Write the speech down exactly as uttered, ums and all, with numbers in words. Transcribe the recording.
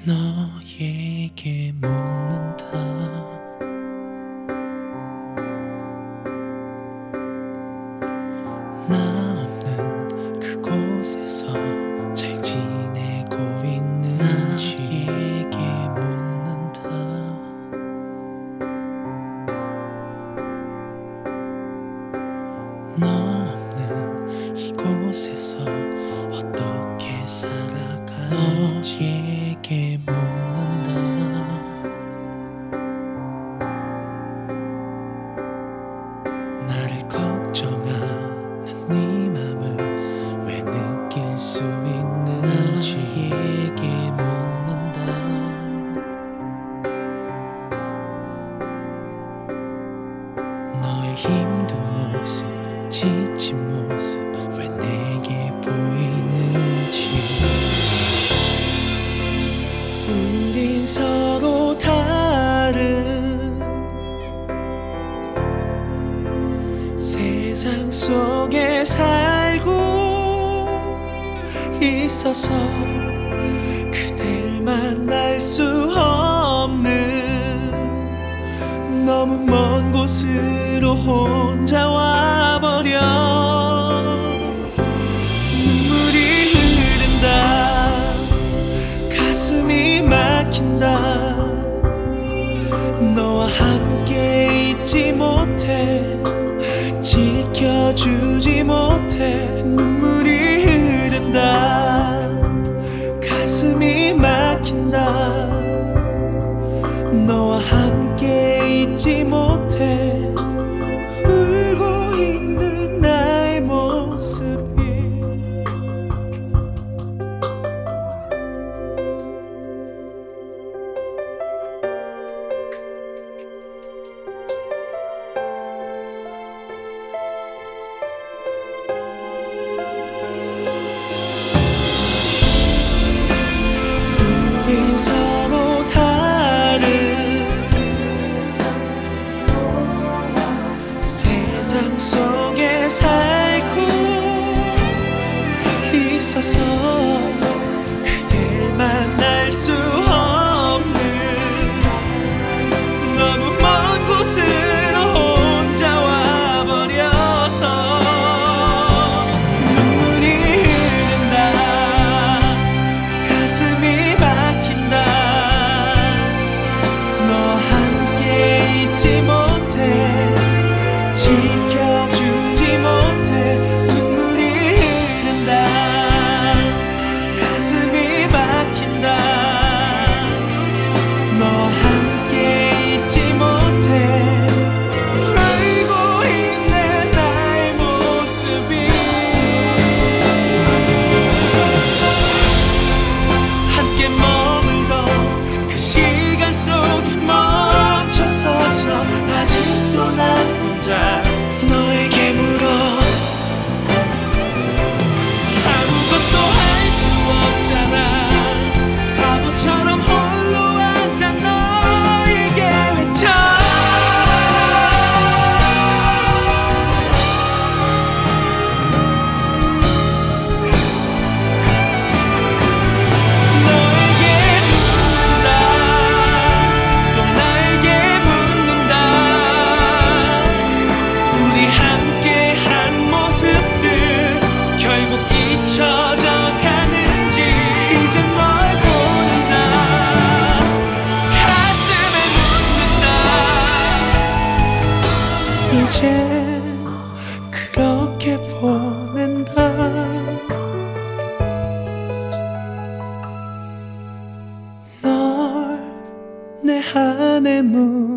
너에게 묻는다. 나 없는 그곳에서 잘 지내고 있는지 너에게 묻는다. 너 없는 이곳에서 어떻게 살아가는지 너에게 묻는다. 나를 걱정하는 네 맘을 왜 느낄 수 있는지 너에게 묻는다. 너의 힘든 모습, 지친 모습 왜 내게 보이는지. 우린 서로 다른 세상 속에 살고 있어서 그댈 만날 수 없는 너무 먼 곳으로 혼자 와버려. 눈물이 흐른다. 가슴이 막힌다. 너와 함께 있지 못해, 지켜주지 못해. 눈물이 흐른다. 가슴이 막힌다. 너와 함께 있지 못해. 울고 있는 나의 모습이 우린 서로 다른 세상 속에 살고 있어서 그댈 만날 수 없는 너무 먼 곳으로 혼자 와버려서 눈물이 흐른다. 가슴이 막힌다. 너와 함께 있지 못해, 지켜주지 못해. 눈물이 흐른다. 가슴이 막힌다. 너와 함께 있지 못해. 울고 있는 나의 모습이 함께 머물던 그 시간 속에 멈춰서서 아직도 난 혼자 너에게 물어. 아무것도 할 수 없잖아. 바보처럼 홀로 앉아 너에게 외쳐. 너에게 묻는다. 또 나에게 묻는다. 우리 함께한 모습들 결국 잊혀져 가는지 이제 널 보는다. 가슴에 묻는다. 이제 그렇게 보낸다. 널 내 안에 묻는다.